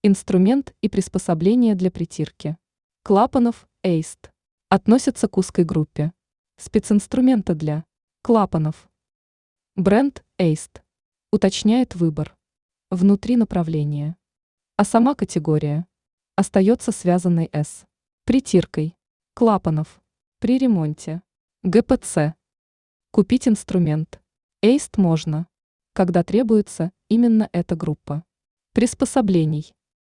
Инструмент и приспособление для притирки клапанов EIST относятся к узкой группе. Специнструменты для клапанов. Бренд EIST уточняет выбор внутри направления, а сама категория остается связанной с притиркой клапанов при ремонте ГПЦ. Купить инструмент EIST можно, когда требуется именно эта группа приспособлений.